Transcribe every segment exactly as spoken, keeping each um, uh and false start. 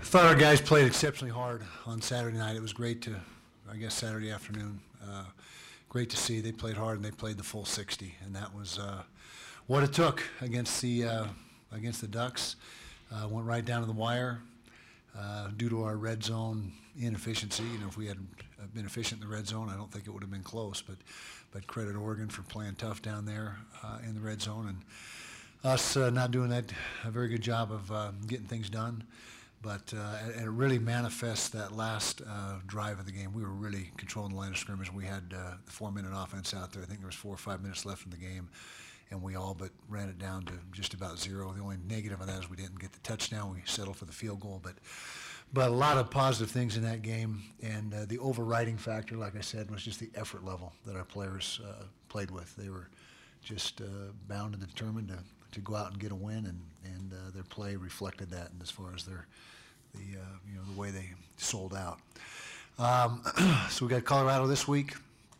thought our guys played exceptionally hard on Saturday night. It was great to, I guess, Saturday afternoon. Uh, great to see. They played hard and they played the full sixty, and that was uh, what it took against the uh, against the Ducks. Uh, went right down to the wire uh, due to our red zone inefficiency. You know, if we had been efficient in the red zone, I don't think it would have been close. But but credit Oregon for playing tough down there uh, in the red zone, and us uh, not doing that a very good job of uh, getting things done. But uh, and it really manifests that last uh, drive of the game. We were really controlling the line of scrimmage. We had uh, the four-minute offense out there. I think there was four or five minutes left in the game, and we all but ran it down to just about zero. The only negative of that is we didn't get the touchdown. We settled for the field goal. But but a lot of positive things in that game, and uh, the overriding factor, like I said, was just the effort level that our players uh, played with. They were just uh, bound and determined to to go out and get a win, and and uh, their play reflected that. And as far as their the uh, you know the way they sold out. Um, so we got Colorado this week.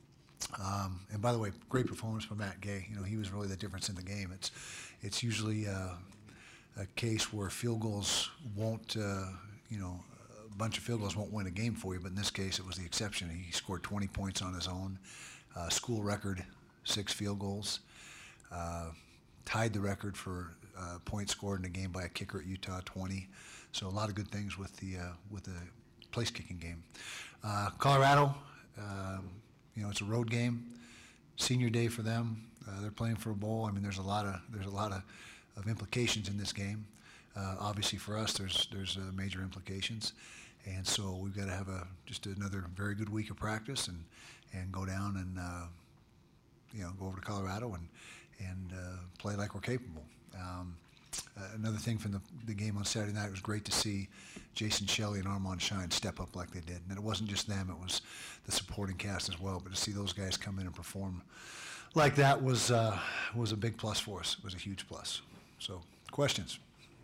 Um, and by the way, great performance from Matt Gay. You know, he was really the difference in the game. It's it's usually uh, a case where field goals won't, uh, you know, a bunch of field goals won't win a game for you. But in this case, it was the exception. He scored twenty points on his own, uh, school record, six field goals. Uh, tied the record for uh, points scored in a game by a kicker at Utah, twenty. So a lot of good things with the uh, with the place kicking game. Uh, Colorado. Um, You know, it's a road game, senior day for them. Uh, they're playing for a bowl. I mean, there's a lot of there's a lot of, of implications in this game. Uh, obviously, for us, there's there's uh, major implications, and so we've got to have a just another very good week of practice and and go down and uh, you know go over to Colorado and and uh, play like we're capable. Um, Uh, another thing from the, the game on Saturday night, it was great to see Jason Shelley and Armand Shine step up like they did. And it wasn't just them, it was the supporting cast as well. But to see those guys come in and perform like that was uh, was a big plus for us. It was a huge plus. So, questions?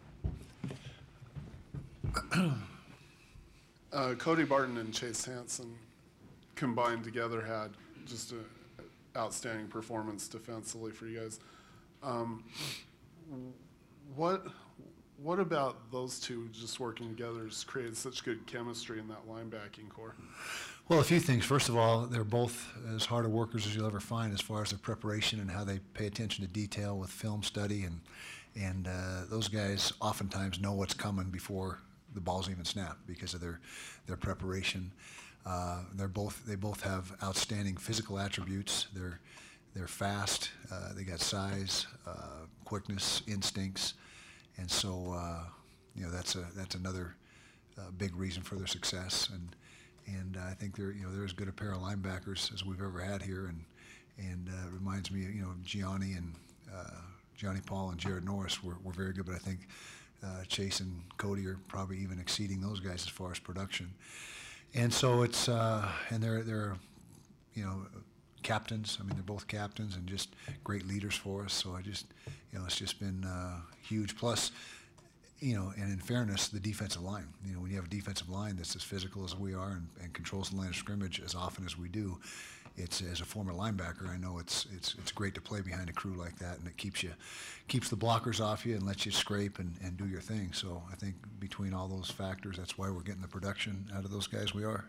uh, Cody Barton and Chase Hansen combined together had just an outstanding performance defensively for you guys. Um, What what about those two just working together has created such good chemistry in that linebacking core? Well, a few things. First of all, they're both as hard a workers as you'll ever find as far as their preparation and how they pay attention to detail with film study. And and uh, those guys oftentimes know what's coming before the ball's even snapped because of their their preparation. Uh, they're both they both have outstanding physical attributes. They're They're fast. Uh, they got size, uh, quickness, instincts, and so uh, you know that's a that's another uh, big reason for their success. And and uh, I think they're you know they're as good a pair of linebackers as we've ever had here. And and uh, it reminds me you know Gianni and uh, Johnny Paul and Jared Norris were, were very good, but I think uh, Chase and Cody are probably even exceeding those guys as far as production. And so it's uh, and they're they're you know. captains. I mean, they're both captains and just great leaders for us. So I just, you know, it's just been uh, huge. Plus, you know, and in fairness, the defensive line. You know, when you have a defensive line that's as physical as we are and, and controls the line of scrimmage as often as we do, it's as a former linebacker, I know it's it's it's great to play behind a crew like that, and it keeps you keeps the blockers off you and lets you scrape and, and do your thing. So I think between all those factors, that's why we're getting the production out of those guys we are.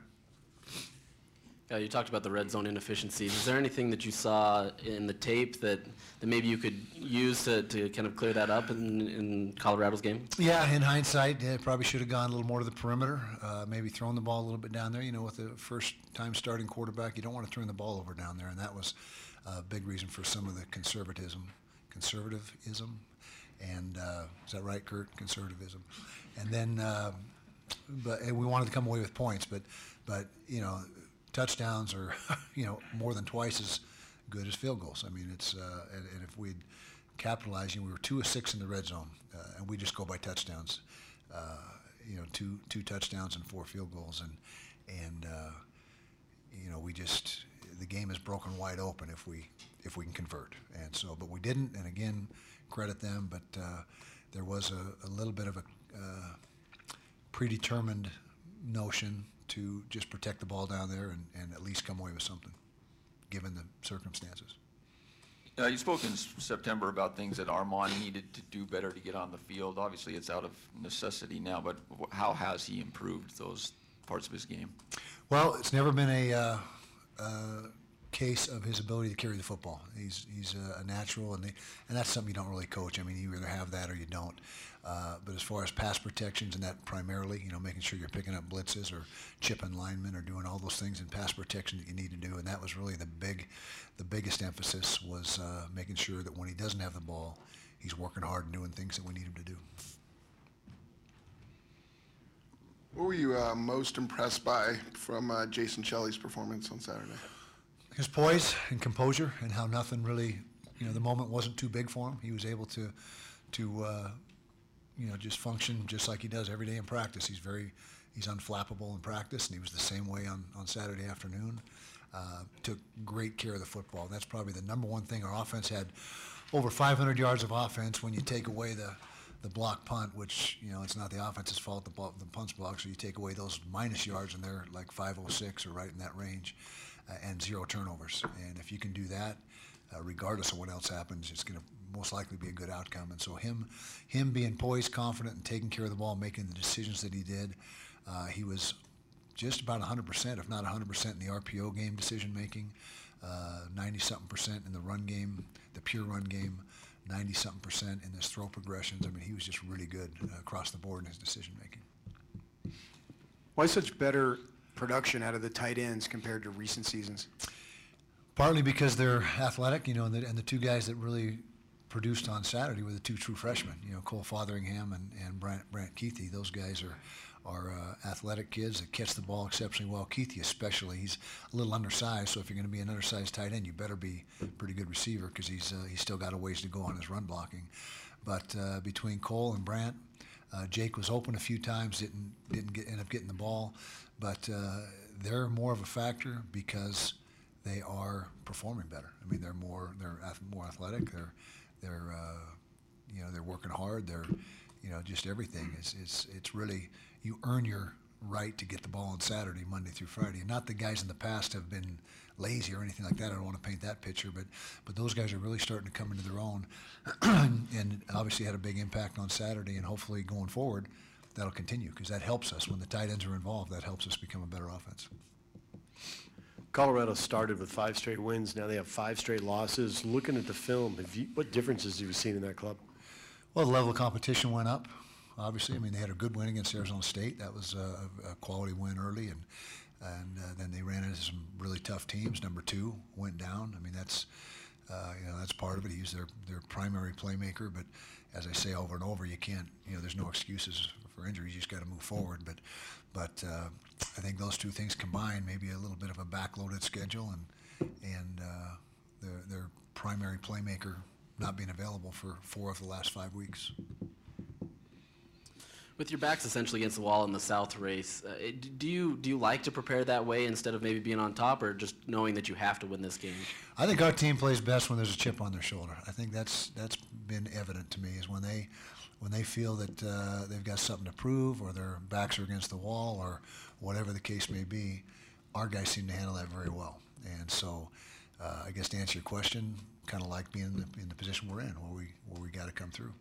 Uh, you talked about the red zone inefficiencies. Is there anything that you saw in the tape that, that maybe you could use to, to kind of clear that up in, in Colorado's game? Yeah, in hindsight, yeah, probably should have gone a little more to the perimeter, uh, maybe thrown the ball a little bit down there. You know, with a first-time starting quarterback, you don't want to turn the ball over down there, and that was a big reason for some of the conservatism, conservatism, and uh, is that right, Kurt? Conservatism, and then, uh, but and we wanted to come away with points, but, but you know. Touchdowns are, you know, more than twice as good as field goals. I mean, it's uh, and, and if we'd capitalized, you know, we were two of six in the red zone, uh, and we just go by touchdowns. Uh, you know, two two touchdowns and four field goals, and and uh, you know, we just the game is broken wide open if we if we can convert. And so, but we didn't. And again, credit them. But uh, there was a, a little bit of a uh, predetermined notion to just protect the ball down there and, and at least come away with something, given the circumstances. Uh, you spoke in S- September about things that Armand needed to do better to get on the field. Obviously, it's out of necessity now, but wh- how has he improved those parts of his game? Well, it's never been a uh, uh, case of his ability to carry the football. He's he's a, a natural, and they, and that's something you don't really coach. I mean, you either have that or you don't. Uh, but as far as pass protections and that primarily, you know, making sure you're picking up blitzes or chipping linemen or doing all those things in pass protection that you need to do, and that was really the big, the biggest emphasis was uh, making sure that when he doesn't have the ball, he's working hard and doing things that we need him to do. What were you uh, most impressed by from uh, Jason Shelley's performance on Saturday? His poise and composure, and how nothing really, you know, the moment wasn't too big for him. He was able to, to, uh, you know, just function just like he does every day in practice. He's very, he's unflappable in practice, and he was the same way on, on Saturday afternoon. Uh, took great care of the football. That's probably the number one thing. Our offense had over five hundred yards of offense when you take away the, the block punt, which, you know, it's not the offense's fault, the, ball, the punt's block, so you take away those minus yards, and they're like five oh six or right in that range, uh, and zero turnovers. And if you can do that, uh, regardless of what else happens, it's going to most likely be a good outcome. And so him him being poised, confident, and taking care of the ball, making the decisions that he did, uh, he was just about one hundred percent, if not one hundred percent in the R P O game decision-making, ninety-something percent in the run game, the pure run game, ninety-something percent in his throw progressions. I mean, he was just really good uh, across the board in his decision-making. Why such better production out of the tight ends compared to recent seasons? Partly because they're athletic, you know, and the, and the two guys that really produced on Saturday were the two true freshmen, you know, Cole Fotheringham and, and Brant, Brant Keithy. Those guys are are uh, athletic kids that catch the ball exceptionally well. Keithy especially, he's a little undersized, so if you're going to be an undersized tight end, you better be a pretty good receiver because he's uh, he's still got a ways to go on his run blocking. But uh, between Cole and Brant, uh, Jake was open a few times, didn't didn't get, end up getting the ball, but uh, they're more of a factor because they are performing better. I mean, they're more they're ath- more athletic. They're they're uh, you know they're working hard. They're you know just everything. It's it's it's really you earn your right to get the ball on Saturday, Monday through Friday. And not the guys in the past have been lazy or anything like that. I don't want to paint that picture, but but those guys are really starting to come into their own, and obviously had a big impact on Saturday. And hopefully going forward, that'll continue because that helps us when the tight ends are involved. That helps us become a better offense. Colorado started with five straight wins. Now they have five straight losses. Looking at the film, have you, what differences have you seen in that club? Well, the level of competition went up. Obviously, I mean, they had a good win against Arizona State. That was a, a quality win early, and and uh, then they ran into some really tough teams. Number two went down. I mean, that's uh, you know that's part of it. He's their their primary playmaker, but as I say over and over, you can't you know there's no excuses for injuries. You just got to move forward. But but uh, I think those two things combined, maybe a little bit of a backloaded schedule, and and uh, their their primary playmaker not being available for four of the last five weeks. With your backs essentially against the wall in the South race, uh, it- do you do you like to prepare that way instead of maybe being on top, or just knowing that you have to win this game? I think our team plays best when there's a chip on their shoulder. I think that's that's been evident to me is when they when they feel that uh, they've got something to prove, or their backs are against the wall, or whatever the case may be. Our guys seem to handle that very well, and so uh, I guess to answer your question, kind of like being in the, in the position we're in, where we where we got to come through.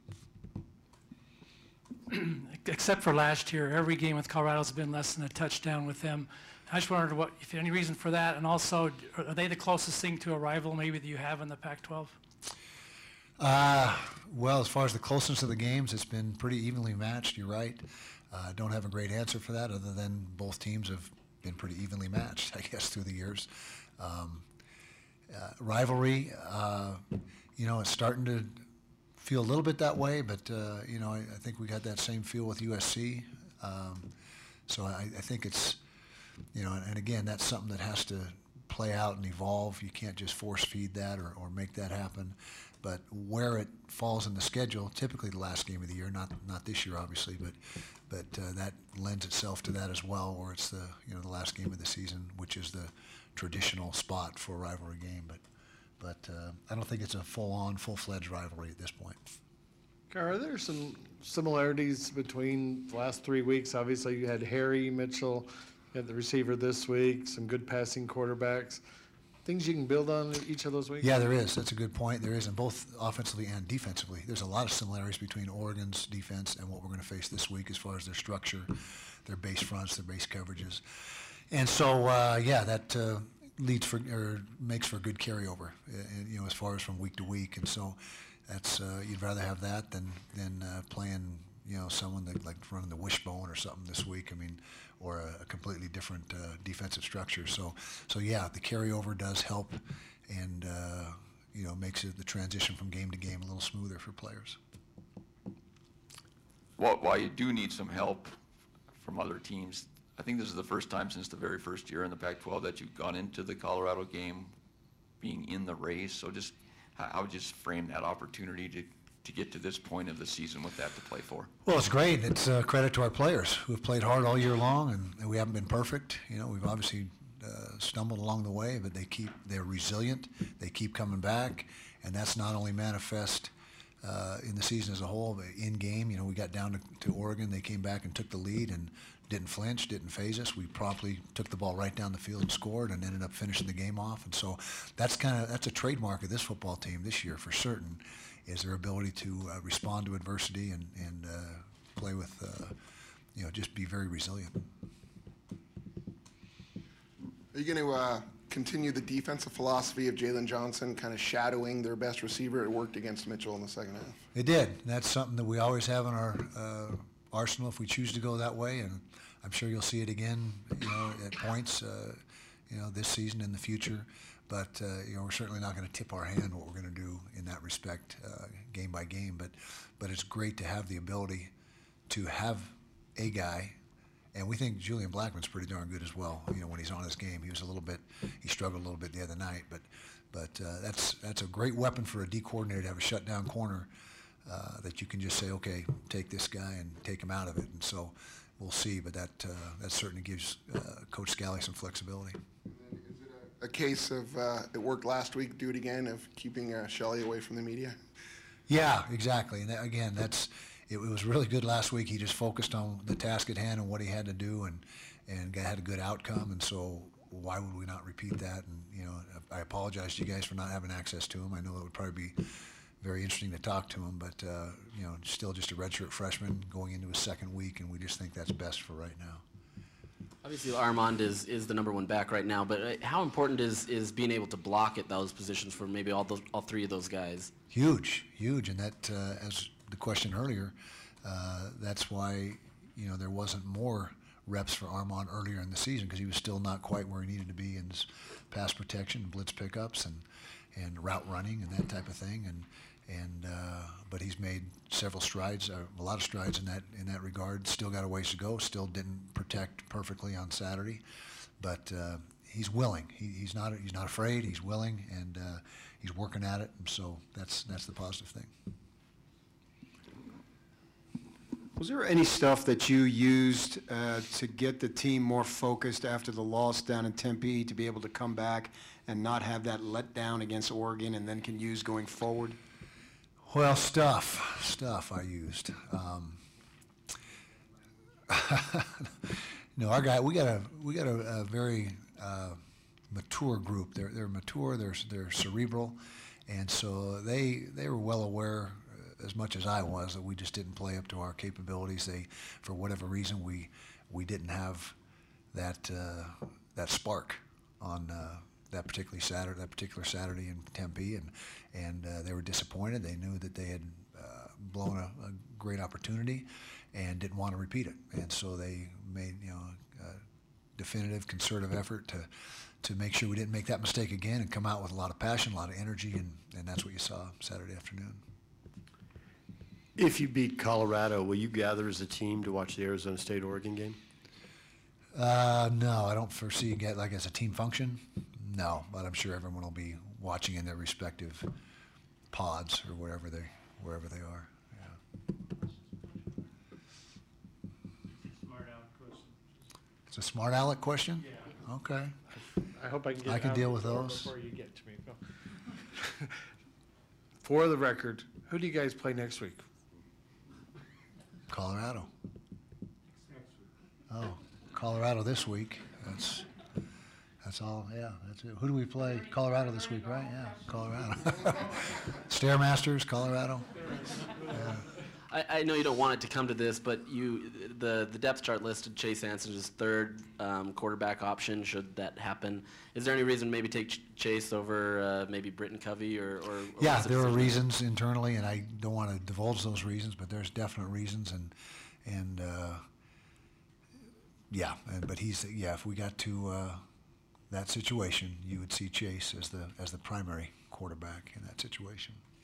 Except for last year, every game with Colorado has been less than a touchdown with them. I just wondered what, if any reason for that, and also, are they the closest thing to a rival maybe that you have in the Pac twelve? Uh, well, as far as the closeness of the games, it's been pretty evenly matched. You're right. I uh, don't have a great answer for that, other than both teams have been pretty evenly matched, I guess, through the years. Um, uh, rivalry, uh, you know, it's starting to feel a little bit that way, but uh, you know, I, I think we got that same feel with U S C. Um, so I, I think it's, you know, and, and again, that's something that has to play out and evolve. You can't just force feed that or, or make that happen. But where it falls in the schedule, typically the last game of the year, not not this year obviously, but but uh, that lends itself to that as well, where it's the you know the last game of the season, which is the traditional spot for a rivalry game. But but uh, I don't think it's a full-on, full-fledged rivalry at this point. Are there some similarities between the last three weeks? Obviously, you had Harry Mitchell, you had the receiver this week, some good passing quarterbacks. things you can build on each of those weeks? Yeah, there is. That's a good point. There is, in both offensively and defensively. There's a lot of similarities between Oregon's defense and what we're going to face this week as far as their structure, their base fronts, their base coverages. And so, uh, yeah, that uh, leads for or makes for a good carryover, uh, you know, as far as from week to week. And so, that's uh, you'd rather have that than than uh, playing, you know, someone that like running the wishbone or something this week. I mean, or a, a completely different uh, defensive structure. So, so yeah, the carryover does help, and uh, you know, makes it the transition from game to game a little smoother for players. Well, while you do need some help from other teams, I think this is the first time since the very first year in the Pac twelve that you've gone into the Colorado game being in the race. So just, how how would you just frame that opportunity to, to get to this point of the season with that to play for? Well, it's great. It's a credit to our players who have played hard all year long, and, and we haven't been perfect. You know, we've obviously uh, stumbled along the way, but they keep, they're resilient. They keep coming back, and that's not only manifest uh, in the season as a whole, but in game. You know, we got down to, to Oregon. They came back and took the lead and didn't flinch, didn't phase us. We promptly took the ball right down the field and scored, and ended up finishing the game off. And so that's kind of that's a trademark of this football team this year for certain, is their ability to uh, respond to adversity and and uh, play with, uh, you know, just be very resilient. Are you going to uh, continue the defensive philosophy of Jalen Johnson, kind of shadowing their best receiver? It worked against Mitchell in the second half. It did. That's something that we always have in our uh, arsenal if we choose to go that way, and I'm sure you'll see it again, you know, at points, uh, you know, this season in the future. But uh, you know, we're certainly not going to tip our hand what we're going to do in that respect, uh, game by game. But but it's great to have the ability to have a guy, and we think Julian Blackmon's pretty darn good as well. You know, when he's on his game, he was a little bit, he struggled a little bit the other night. But but uh, that's that's a great weapon for a D coordinator to have a shutdown corner uh, that you can just say, okay, take this guy and take him out of it. And so we'll see. But that uh, that certainly gives uh, Coach Scally some flexibility. A case of uh, it worked last week, do it again, of keeping uh, Shelley away from the media? Yeah, exactly. And that, again, that's it, it was really good last week. He just focused on the task at hand and what he had to do, and and had a good outcome. And so why would we not repeat that? And you know, I apologize to you guys for not having access to him. I know it would probably be very interesting to talk to him, but uh, you know, still just a redshirt freshman going into his second week, and we just think that's best for right now. Obviously, Armand is, is the number one back right now, but uh, how important is, is being able to block at those positions for maybe all those, all three of those guys? Huge, huge, and that, uh, as the question earlier, uh, that's why, you know, there wasn't more reps for Armand earlier in the season, because he was still not quite where he needed to be in his pass protection, blitz pickups, and, and route running and that type of thing, and and uh, but he's made several strides, uh, a lot of strides in that in that regard. Still got a ways to go. Still didn't protect perfectly on Saturday, but uh, he's willing. He, he's not he's not afraid. He's willing, and uh, he's working at it. And so that's that's the positive thing. Was there any stuff that you used uh, to get the team more focused after the loss down in Tempe, to be able to come back and not have that letdown against Oregon, and then can use going forward? Well, stuff, stuff I used. Um, no, our guy, we got a we got a, a very uh, mature group. They're they're mature. They're they're cerebral, and so they they were well aware, uh, as much as I was, that we just didn't play up to our capabilities. They, for whatever reason, we we didn't have that uh, that spark on. Uh, that particular Saturday, that particular Saturday in Tempe, and and uh, they were disappointed. They knew that they had uh, blown a, a great opportunity, and didn't want to repeat it. And so they made, you know, a definitive, concerted effort to to make sure we didn't make that mistake again, and come out with a lot of passion, a lot of energy, and and that's what you saw Saturday afternoon. If you beat Colorado, will you gather as a team to watch the Arizona State-Oregon game? Uh, no, I don't foresee get like as a team function. No, but I'm sure everyone will be watching in their respective pods or wherever they wherever they are. Yeah. Smart aleck question. It's a smart aleck question? Yeah. Okay. I hope I can get I can out deal with before- those. Before you get to me. Go. For the record, who do you guys play next week? Colorado. Oh, Colorado this week. That's that's That's all, yeah, that's it. Who do we play? Colorado this week, right? Yeah, Colorado. Stairmasters, Colorado. I, I know you don't want it to come to this, but you, the, the depth chart listed Chase Hansen as third um, quarterback option, should that happen. Is there any reason maybe take Ch- Chase over uh, maybe Britton Covey or, or? or Yeah, what's the there are decision? reasons internally, and I don't want to divulge those reasons, but there's definite reasons, and, and, uh, yeah, and, but he's, yeah, if we got to, uh, that situation, you would see Chase as the, as the primary quarterback in that situation.